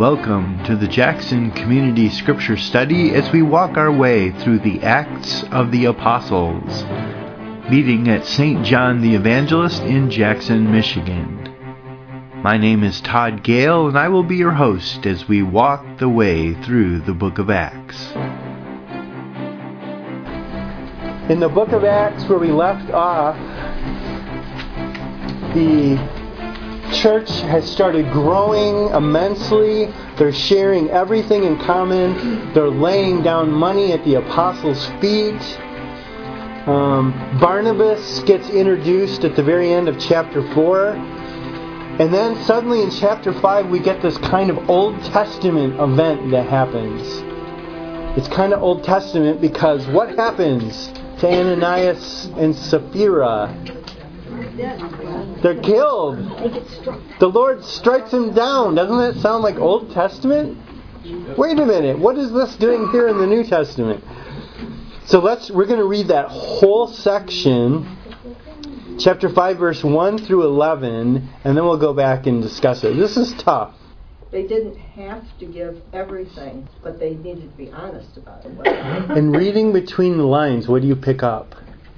Welcome to the Jackson Community Scripture Study as we walk our way through the Acts of the Apostles, meeting at St. John the Evangelist in Jackson, Michigan. My name is Todd Gale, and I will be your host as we walk the way through the book of Acts. In the book of Acts, where we left off, the church has started growing immensely. They're sharing everything in common. They're laying down money at the apostles' feet. Barnabas gets introduced at the very end of chapter 4. And then suddenly in chapter 5 we get this kind of Old Testament event that happens. It's kind of Old Testament because what happens to Ananias and Sapphira? They're killed. The Lord strikes them down. Doesn't that sound like Old Testament? Wait a minute. What is this doing here in the New Testament? So we're going to read that whole section, chapter 5, verse 1 through 11, and then we'll go back and discuss it. This is tough. They didn't have to give everything, but they needed to be honest about it. And reading between the lines, what do you pick up?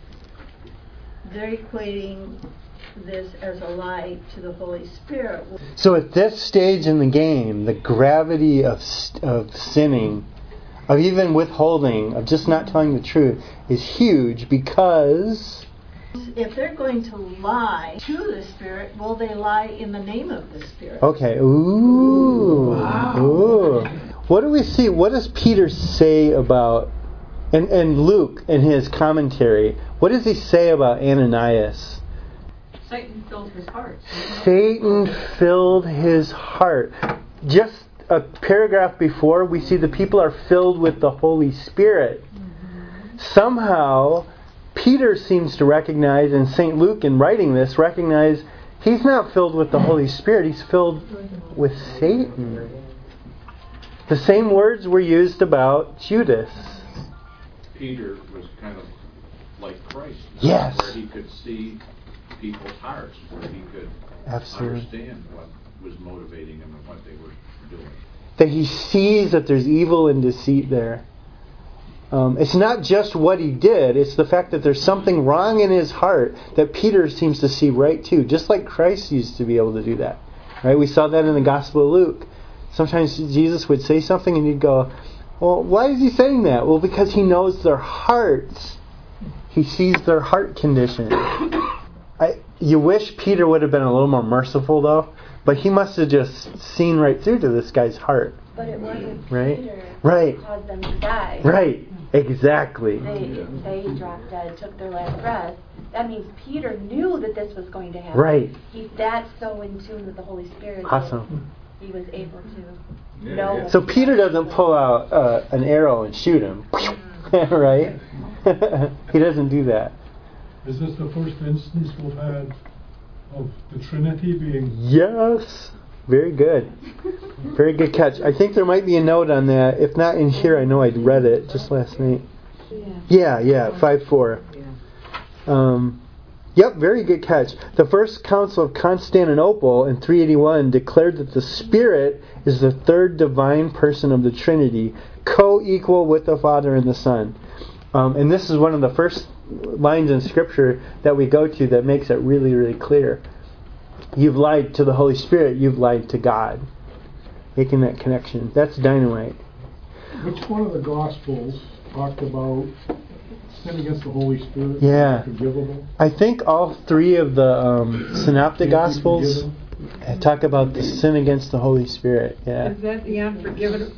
They're equating this as a lie to the Holy Spirit. So at this stage in the game, the gravity of sinning, of even withholding, of just not telling the truth, is huge because if they're going to lie to the Spirit, will they lie in the name of the Spirit? Okay. Ooh. Wow. Ooh. What do we see? What does Peter say about, and Luke in his commentary, what does he say about Ananias? Satan filled his heart. Satan filled his heart. Just a paragraph before, we see the people are filled with the Holy Spirit. Mm-hmm. Somehow, Peter seems to recognize, and St. Luke in writing this, recognize he's not filled with the Holy Spirit, he's filled with Satan. The same words were used about Judas. Peter was kind of like Christ. Yes. Where he could see people's hearts, where he could understand what was motivating them and what they were doing. That he sees that there's evil and deceit there. It's not just what he did, it's the fact that there's something wrong in his heart that Peter seems to see right too, just like Christ used to be able to do that. Right? We saw that in the Gospel of Luke. Sometimes Jesus would say something and you'd go, well, why is he saying that? Well, because he knows their hearts. He sees their heart condition. You wish Peter would have been a little more merciful, though. But he must have just seen right through to this guy's heart. But it wasn't right? Peter right. who caused them to die. Right. Exactly. They dropped dead, took their last breath. That means Peter knew that this was going to happen. Right. He's that so in tune with the Holy Spirit. Awesome. He was able to know. So Peter doesn't pull out an arrow and shoot him. Right? He doesn't do that. Is this the first instance we've had of the Trinity being... Yes. Very good. Very good catch. I think there might be a note on that. If not in here, I know I'd read it just last night. Yeah, 5:4. Yep, very good catch. The First Council of Constantinople in 381 declared that the Spirit is the third divine person of the Trinity, co-equal with the Father and the Son. And this is one of the first lines in Scripture that we go to that makes it really, really clear. You've lied to the Holy Spirit, you've lied to God. Making that connection. That's dynamite. Which one of the Gospels talked about sin against the Holy Spirit? Yeah. Forgivable? I think all three of the Synoptic Gospels talk about the sin against the Holy Spirit. Yeah. Is that the unforgivable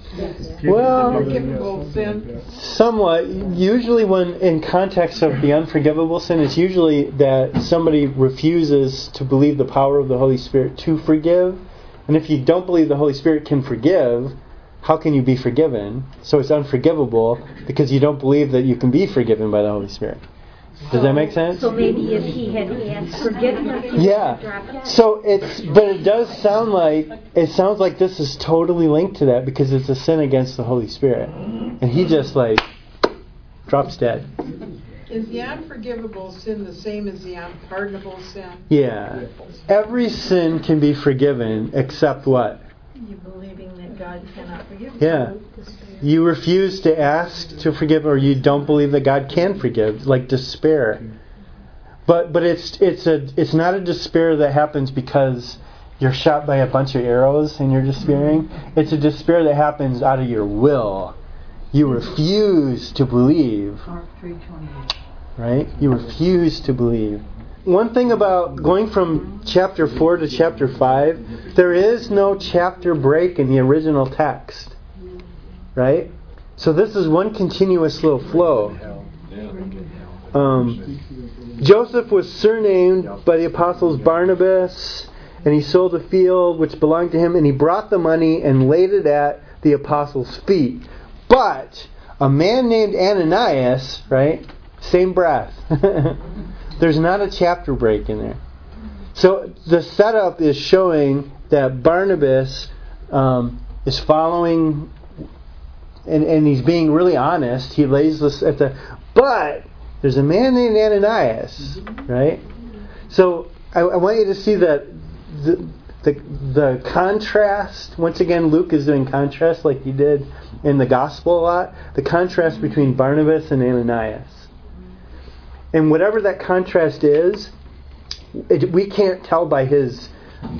sin? Somewhat. Usually when in context of the unforgivable sin, it's usually that somebody refuses to believe the power of the Holy Spirit to forgive. And if you don't believe the Holy Spirit can forgive, how can you be forgiven? So it's unforgivable because you don't believe that you can be forgiven by the Holy Spirit. Does that make sense? So maybe if he had asked forgiveness, he would have dropped dead. So but it does sound like this is totally linked to that because it's a sin against the Holy Spirit, and he just drops dead. Is the unforgivable sin the same as the unpardonable sin? Yeah. Every sin can be forgiven except what? You believing that God cannot forgive. Yeah. You refuse to ask to forgive, or you don't believe that God can forgive, like despair. But it's not a despair that happens because you're shot by a bunch of arrows and you're despairing. It's a despair that happens out of your will. You refuse to believe. Right? You refuse to believe. One thing about going from chapter 4 to chapter 5, there is no chapter break in the original text. Right? So this is one continuous little flow. Joseph was surnamed by the apostles Barnabas, and he sold a field which belonged to him, and he brought the money and laid it at the apostles' feet. But a man named Ananias, right? Same breath. There's not a chapter break in there. So the setup is showing that Barnabas is following, and he's being really honest. He lays this at the... But there's a man named Ananias, right? So I want you to see that the contrast. Once again, Luke is doing contrast like he did in the gospel a lot. The contrast between Barnabas and Ananias. And whatever that contrast is, we can't tell by his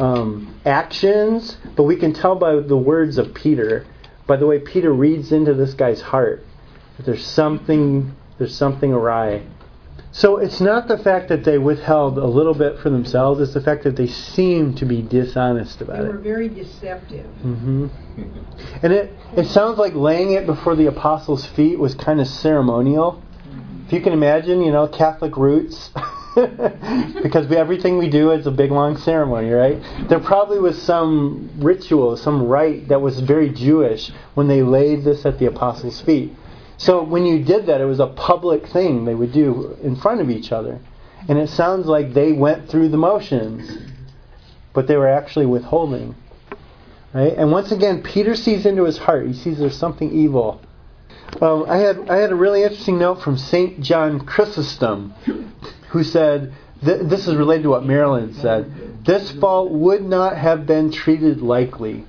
actions, but we can tell by the words of Peter. By the way Peter reads into this guy's heart, that there's something awry. So it's not the fact that they withheld a little bit for themselves, it's the fact that they seem to be dishonest about it. They were very deceptive. Mm-hmm. And it sounds like laying it before the apostles' feet was kind of ceremonial. If you can imagine, Catholic roots, because everything we do is a big long ceremony, right? There probably was some ritual, some rite that was very Jewish when they laid this at the apostles' feet. So when you did that, it was a public thing they would do in front of each other. And it sounds like they went through the motions, but they were actually withholding. Right? And once again, Peter sees into his heart. He sees there's something evil. I had a really interesting note from St. John Chrysostom, who said, this is related to what Marilyn said, this fault would not have been treated lightly.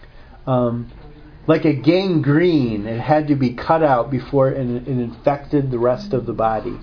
Like a gangrene, it had to be cut out before it infected the rest of the body.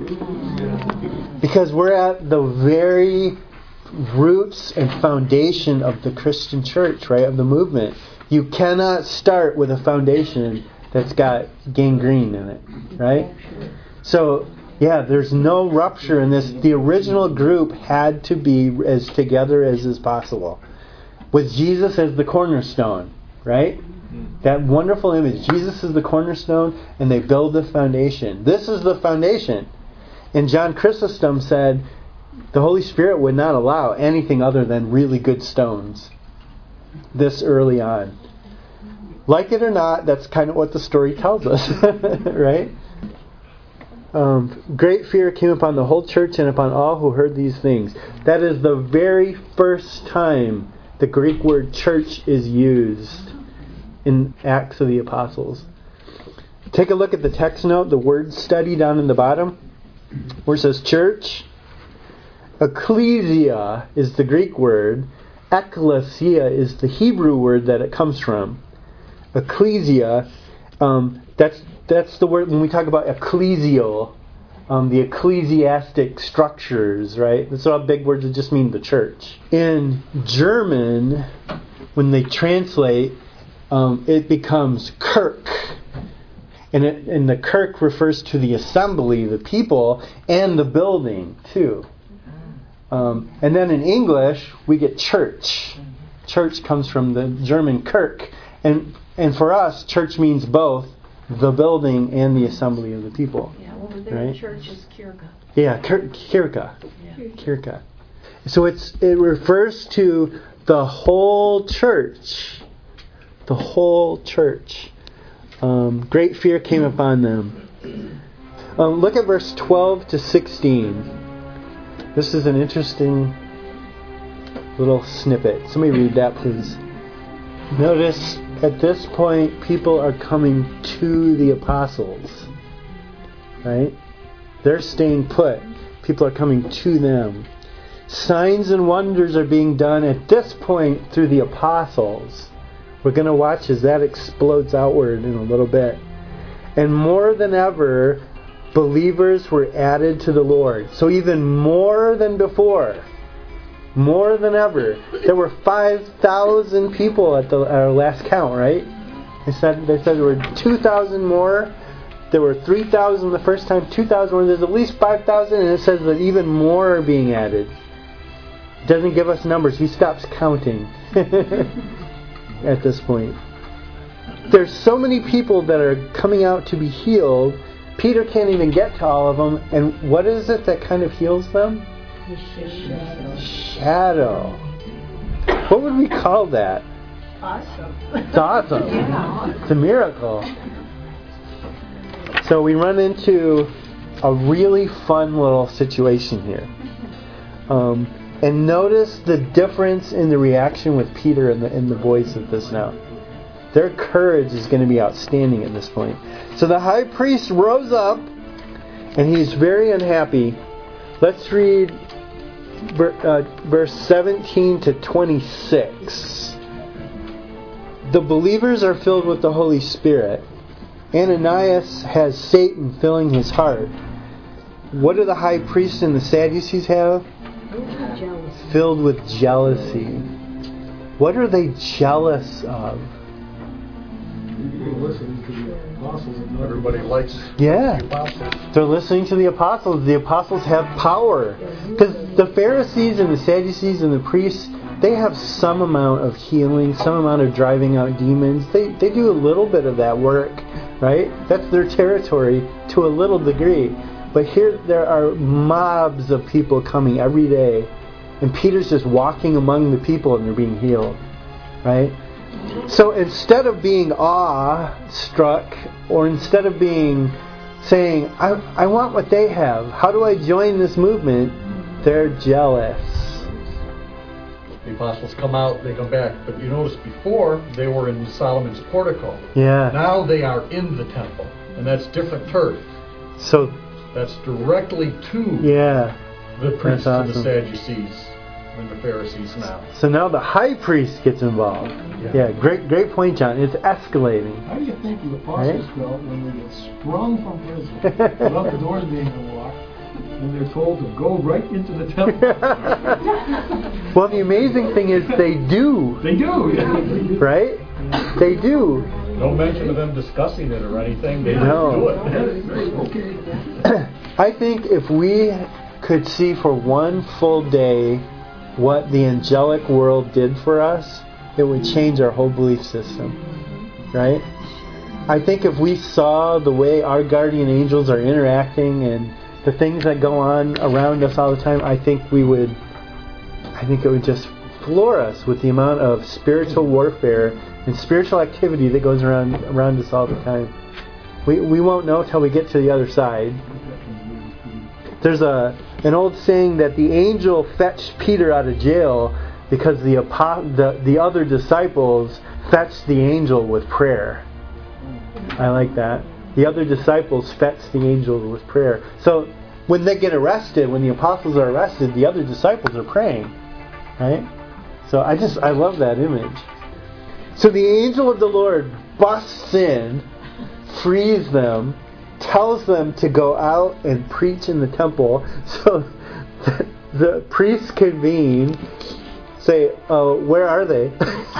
Because we're at the very roots and foundation of the Christian church, right, of the movement. You cannot start with a foundation that's got gangrene in it, right? So, yeah, there's no rupture in this. The original group had to be as together as is possible, with Jesus as the cornerstone, right? That wonderful image. Jesus is the cornerstone, and they build the foundation. This is the foundation. And John Chrysostom said the Holy Spirit would not allow anything other than really good stones this early on. Like it or not, that's kind of what the story tells us, right? Great fear came upon the whole church and upon all who heard these things. That is the very first time the Greek word church is used in Acts of the Apostles. Take a look at the text note, the word study down in the bottom, where it says church. Ecclesia is the Greek word. Ekklesia is the Hebrew word that it comes from. Ecclesia, that's the word when we talk about ecclesial, the ecclesiastic structures, right? Those are all big words that just mean the church. In German, when they translate, it becomes Kirk. And the Kirk refers to the assembly, the people, and the building, too. And then in English, we get church. Church comes from the German Kirk. And for us, church means both the building and the assembly of the people. Yeah, over there, right? church is Kirka. Yeah, Kirka. Kirka. So it refers to the whole church. The whole church. Great fear came upon them. Look at verse 12 to 16. This is an interesting little snippet. Somebody read that, please. Notice at this point, people are coming to the apostles. Right? They're staying put. People are coming to them. Signs and wonders are being done at this point through the apostles. We're going to watch as that explodes outward in a little bit. And more than ever, believers were added to the Lord. So even more than before, more than ever. There were 5,000 people at our last count, right? They said there were 2,000 more. There were 3,000 the first time, 2,000 more. There's at least 5,000, and it says that even more are being added. It doesn't give us numbers. He stops counting at this point. There's so many people that are coming out to be healed. Peter can't even get to all of them. And what is it that kind of heals them? Shadow. What would we call that? Awesome. It's awesome. Yeah. It's a miracle. So we run into a really fun little situation here. And notice the difference in the reaction with Peter and the boys at this now. Their courage is going to be outstanding at this point. So the high priest rose up, and he's very unhappy. Let's read verse 17 to 26. The believers are filled with the Holy Spirit. Ananias has Satan filling his heart. What do the high priest and the Sadducees have? Filled with jealousy. What are they jealous of? Everybody likes the apostles. They're listening to the apostles. The apostles have power. Because the Pharisees and the Sadducees and the priests, they have some amount of healing, some amount of driving out demons. They do a little bit of that work, right? That's their territory to a little degree. But here there are mobs of people coming every day. And Peter's just walking among the people and they're being healed, right? So instead of being awe-struck, or instead of saying, I want what they have, how do I join this movement? They're jealous. The apostles come out, they come back. But you notice before, they were in Solomon's portico. Yeah. Now they are in the temple. And that's different turf. So that's directly to the priests and the Sadducees and the Pharisees now. So now the high priest gets involved. Yeah, great point, John. It's escalating. How do you think the apostles felt when they get sprung from prison without the doors being unlocked, and they're told to go right into the temple? Well, the amazing thing is they do. They do, yeah. Right? They do. No mention of them discussing it or anything. They do it. Okay. I think if we could see for one full day what the angelic world did for us, it would change our whole belief system. Right? I think if we saw the way our guardian angels are interacting and the things that go on around us all the time, I think it would just floor us with the amount of spiritual warfare and spiritual activity that goes around us all the time. We won't know till we get to the other side. There's an old saying that the angel fetched Peter out of jail because the other disciples fetched the angel with prayer. I like that. The other disciples fetched the angel with prayer. So when they get arrested, when the apostles are arrested, the other disciples are praying. Right? So I love that image. So the angel of the Lord busts in, frees them, tells them to go out and preach in the temple. So the priests convene, say, "Oh, where are they?"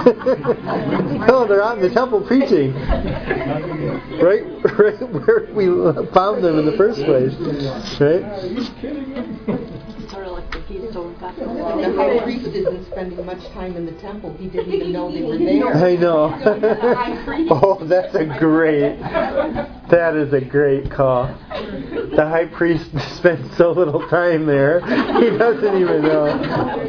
"Oh, they're out in the temple preaching." Right where we found them in the first place. Right? Are you kidding me? Sort of like the Feast of The high priest isn't spending much time in the temple. He didn't even know they were there. I know. Oh, that is a great call. The high priest spends so little time there, he doesn't even know.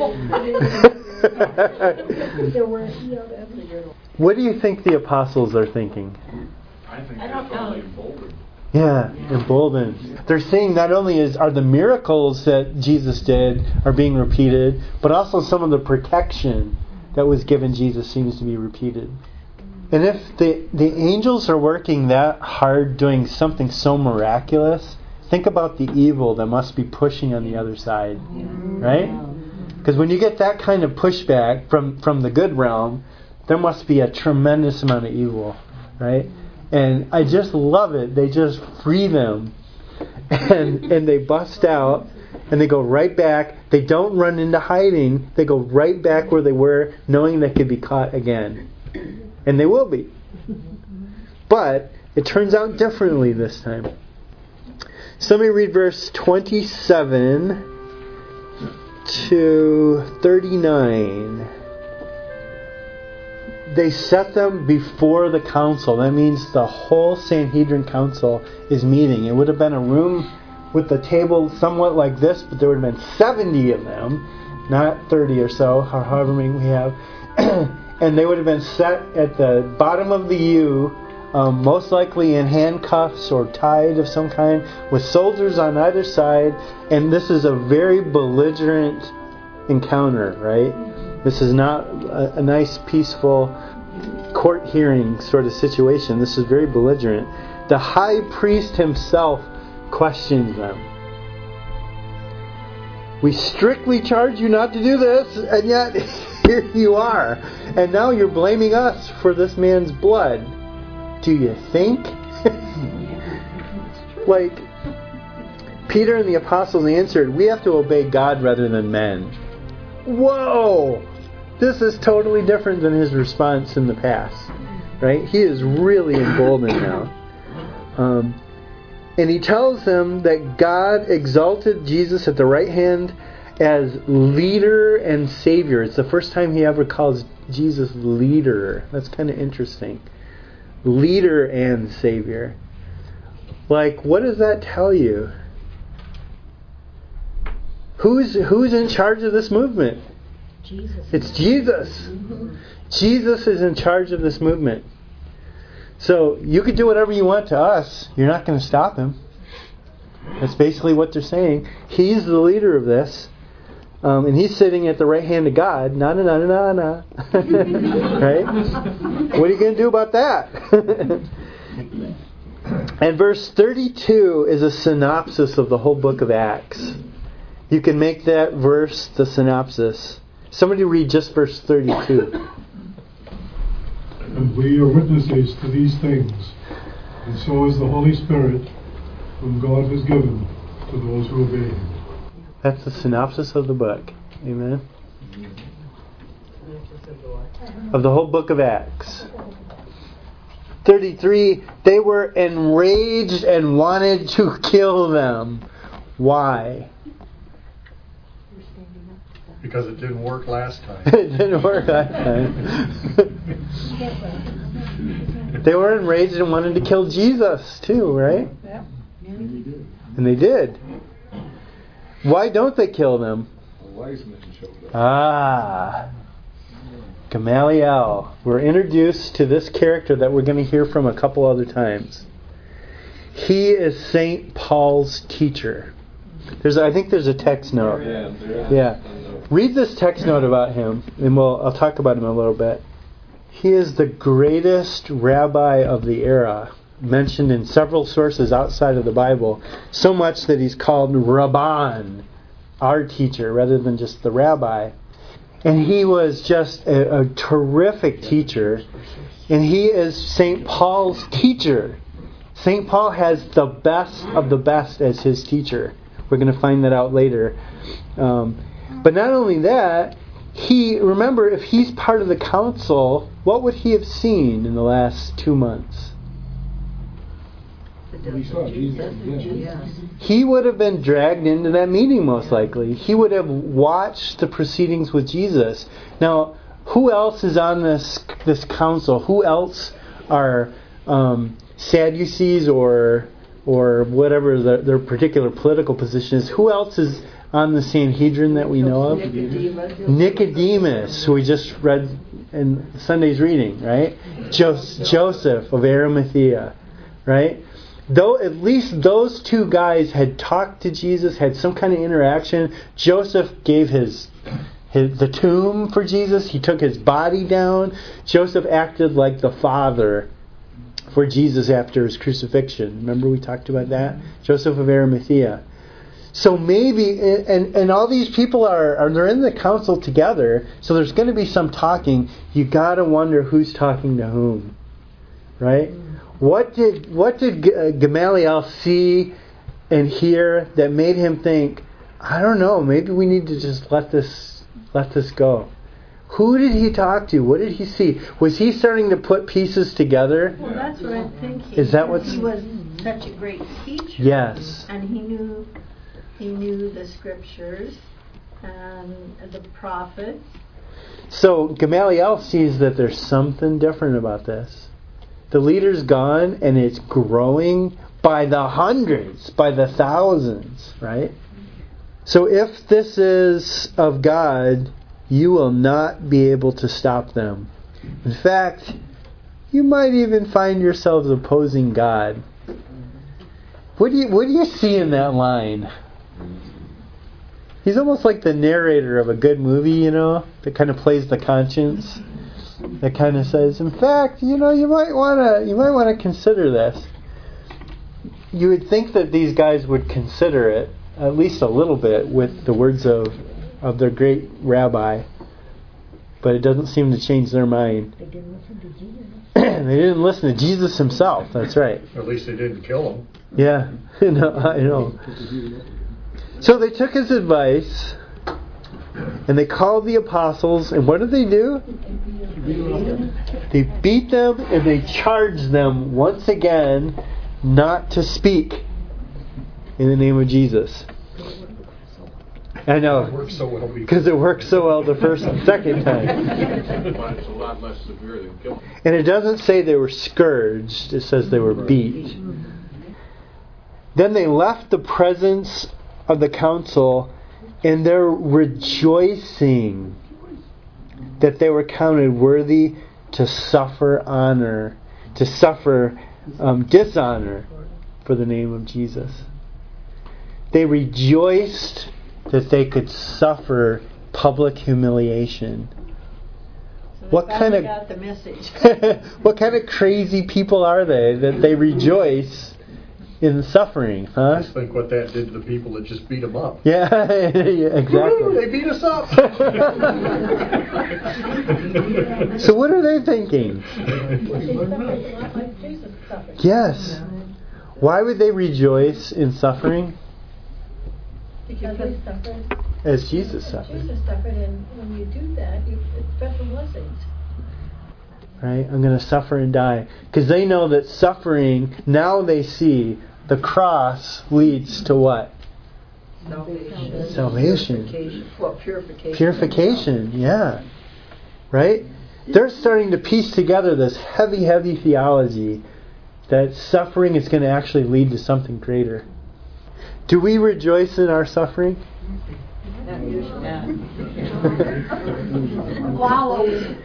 What do you think the apostles are thinking? I think they're totally emboldened. Yeah, emboldened. They're seeing not only are the miracles that Jesus did are being repeated, but also some of the protection that was given Jesus seems to be repeated. And if the angels are working that hard doing something so miraculous, think about the evil that must be pushing on the other side. Right? Because when you get that kind of pushback from the good realm, there must be a tremendous amount of evil, right? And I just love it. They just free them. And they bust out, and they go right back. They don't run into hiding. They go right back where they were, knowing they could be caught again. And they will be. But it turns out differently this time. So let me read verse 27 to 39. They set them before the council. That means the whole Sanhedrin council is meeting. It would have been a room with a table somewhat like this, but there would have been 70 of them, not 30 or so, however many we have. And they would have been set at the bottom of the U, most likely in handcuffs or tied of some kind, with soldiers on either side. And this is a very belligerent encounter, right? This is not a nice, peaceful court hearing sort of situation. This is very belligerent. The high priest himself questions them. We strictly charge you not to do this, and yet here you are. And now you're blaming us for this man's blood. Do you think? Like, Peter and the apostles answered, we have to obey God rather than men. Whoa! This is totally different than his response in the past. Right? He is really emboldened now. And he tells them that God exalted Jesus at the right hand as leader and savior. It's the first time he ever calls Jesus leader. That's kind of interesting. Leader and savior. Like, what does that tell you? Who's in charge of this movement? Jesus. It's Jesus. Mm-hmm. Jesus is in charge of this movement. So you could do whatever you want to us. You're not going to stop him. That's basically what they're saying. He's the leader of this. And he's sitting at the right hand of God. Na. Right? What are you going to do about that? And verse 32 is a synopsis of the whole book of Acts. You can make that verse the synopsis. Somebody read just verse 32. And we are witnesses to these things, and so is the Holy Spirit, whom God has given to those who obey Him. That's the synopsis of the book. Amen. Of the whole book of Acts. 33, they were enraged and wanted to kill them. Why? Because it didn't work last time. It didn't work last time. They were enraged and wanted to kill Jesus too, right? Yeah. And they did. Why don't they kill them? Gamaliel. We're introduced to this character that we're going to hear from a couple other times. He is St. Paul's teacher. I think there's a text note. Yeah. Read this text note about him, and I'll talk about him a little bit. He is the greatest rabbi of the era, mentioned in several sources outside of the Bible, so much that he's called Rabban, our teacher, rather than just the rabbi. And he was just a terrific teacher, and he is St. Paul's teacher. St. Paul has the best of the best as his teacher. We're going to find that out later. But not only that, remember, if he's part of the council, what would he have seen in the last 2 months? He would have been dragged into that meeting, most likely. He would have watched the proceedings with Jesus. Now, who else is on this council? Who else are Sadducees or whatever their particular political position is? Who else is on the Sanhedrin that we know of? Nicodemus, who we just read in Sunday's reading, right? Joseph of Arimathea, right? Though at least those two guys had talked to Jesus, had some kind of interaction. Joseph gave the tomb for Jesus. He took his body down. Joseph acted like the father for Jesus after his crucifixion. Remember we talked about that? Joseph of Arimathea. So maybe, and all these people they're in the council together, so there's going to be some talking. You got to wonder who's talking to whom, right? What did Gamaliel see and hear that made him think, I don't know, maybe we need to just let this go? Who did he talk to? What did he see? Was he starting to put pieces together? Well, that's what I'm thinking. Is that what's... He was such a great teacher. Yes. And he knew the scriptures and the prophets. So Gamaliel sees that there's something different about this. The leader's gone, and it's growing by the hundreds, by the thousands, right? So if this is of God, you will not be able to stop them. In fact, you might even find yourselves opposing God. What do you see in that line? He's almost like the narrator of a good movie, that kind of plays the conscience. That kind of says, in fact, you might want to consider this. You would think that these guys would consider it at least a little bit with the words of their great rabbi, but it doesn't seem to change their mind. They didn't listen to Jesus. They didn't listen to Jesus himself. That's right. At least they didn't kill him. Yeah, I know. So they took his advice, and they called the apostles, and what did they do? They beat them, and they charged them once again not to speak in the name of Jesus. I know, because it worked so well the first and second time. But it's a lot less severe than killing. And it doesn't say they were scourged, it says they were beat. Then they left the presence of the council, and they're rejoicing that they were counted worthy to suffer dishonor for the name of Jesus. They rejoiced that they could suffer public humiliation. So What kind of got the message. what kind of crazy people are they that they rejoice in suffering, huh? Just think what that did to the people that just beat them up. Yeah, exactly. Woo, they beat us up. So what are they thinking? Yes. Why would they rejoice in suffering? Because they suffered. As Jesus suffered. Jesus suffered, and when you do that, you get special blessings. Right? I'm going to suffer and die. Because they know that suffering, now they see the cross leads to what? Salvation. Well, purification. Purification, yeah. Right? They're starting to piece together this heavy, heavy theology that suffering is going to actually lead to something greater. Do we rejoice in our suffering? Wow.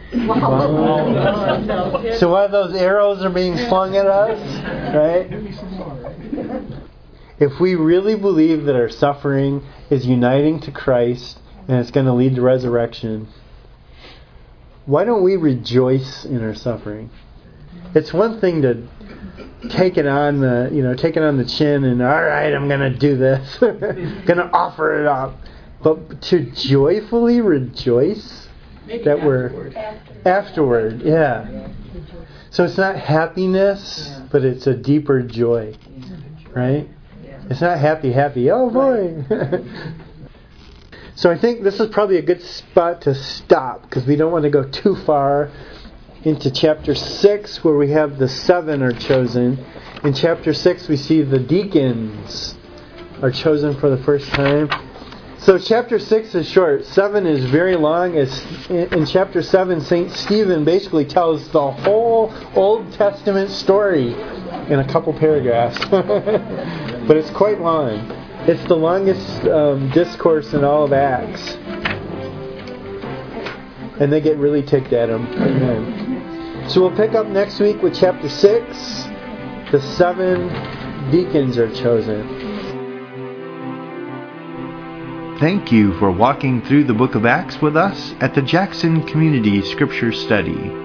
So while those arrows are being flung at us, right? If we really believe that our suffering is uniting to Christ and it's going to lead to resurrection, why don't we rejoice in our suffering? It's one thing to take it on the chin and, all right, I'm going to do this. Going to offer it up. But to joyfully rejoice that we're afterward, yeah. So it's not happiness, but it's a deeper joy, right? It's not happy, oh boy. So I think this is probably a good spot to stop, because we don't want to go too far into chapter 6, where we have the 7 are chosen. In chapter 6 we see the deacons are chosen for the first time. So chapter 6 is short. 7 is very long. In chapter 7, St. Stephen basically tells the whole Old Testament story in a couple paragraphs. But it's quite long. It's the longest discourse in all of Acts. And they get really ticked at him. Amen. So we'll pick up next week with chapter 6. The 7 deacons are chosen. Thank you for walking through the book of Acts with us at the Jackson Community Scripture Study.